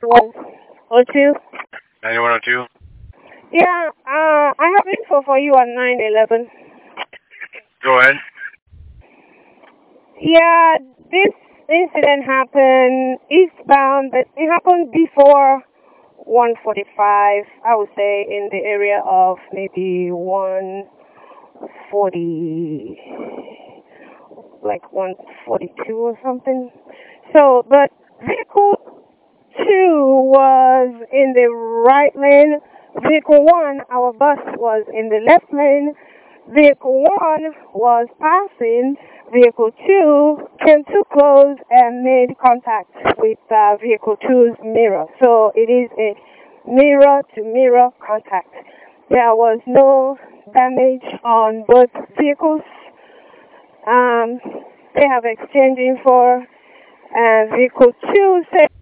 9102. 9102? Yeah, I have info for you on 911. Go ahead. Yeah, this incident happened eastbound, but it happened before 145, I would say, in the area of maybe 140, like 142 or something. So, but vehicle 2 was in the right lane. Vehicle 1, our bus, was in the left lane. Vehicle 1 was passing. Vehicle 2 came too close and made contact with Vehicle 2's mirror. So it is a mirror-to-mirror contact. There was no damage on both vehicles. They have exchanged info, and Vehicle 2 said